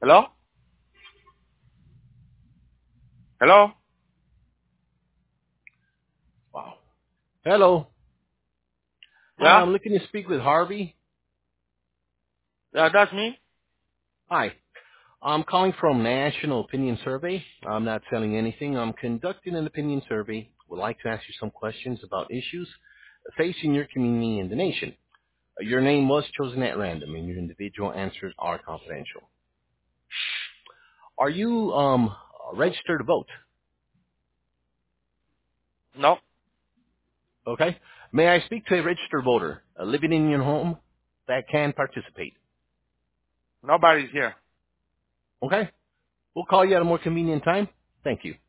Hello? Hello? Wow. Hello. Hi, Yeah? I'm looking to speak with Harvey. Yeah, that's me. Hi. I'm calling from National Opinion Survey. I'm not selling anything. I'm conducting an opinion survey. Would like to ask you some questions about issues facing your community and the nation. Your name was chosen at random, and your individual answers are confidential. Are you registered to vote? No, Okay. May I speak to a registered voter living in your home that can participate? nobody's here. Okay. We'll call you at a more convenient time. Thank you.